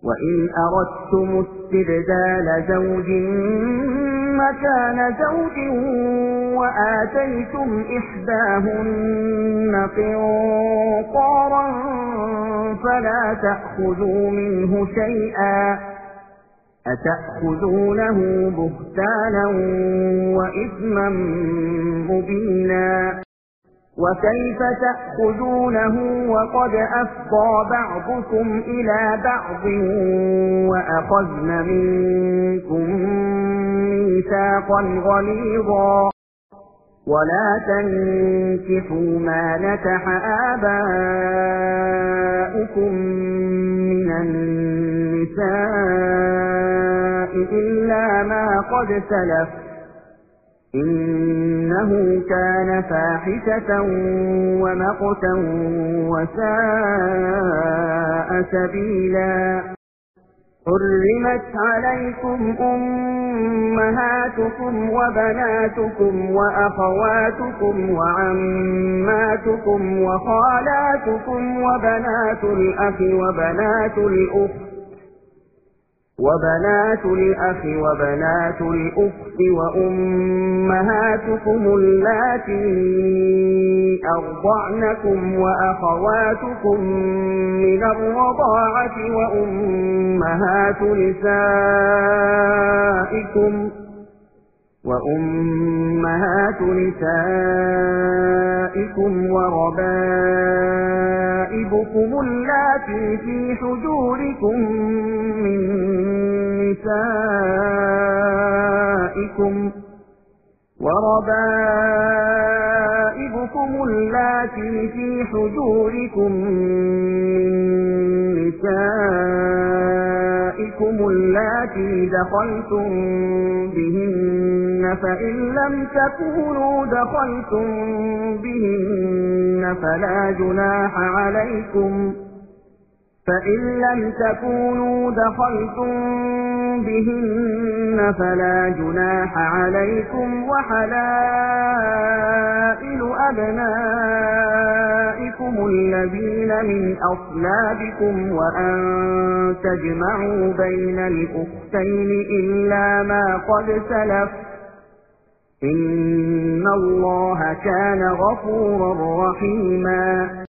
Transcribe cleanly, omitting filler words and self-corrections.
وإن أردتم استبدال زوج مكان زوج وآتيتم إحداهن قنطارا فلا تأخذوا منه شيئا أتأخذونه بهتانا وإثما مبينا وكيف تأخذونه وقد أفضى بعضكم إلى بعض وأخذن منكم ميثاقا غليظا ولا تنكحوا ما نكح آباؤكم من النساء إلا ما قد سلف إنه كان فاحشة ومقتا وساء سبيلا حرمت عليكم أمهاتكم وبناتكم وأخواتكم وعماتكم وخالاتكم وبنات الأخ وبنات الأخت وأمهاتكم اللاتي أرضعنكم وأخواتكم من الرضاعة وأمهات نسائكم وربائبكم اللاتي في حجوركم من نسائكم اللاتي دخلتم بهن فإن لم تكونوا دخلتم بهن فلا جناح عليكم وحلائل أبنائكم الذين من أصلابكم وأن تجمعوا بين الأختين إلا ما قد سلف إن الله كان غفورا رحيما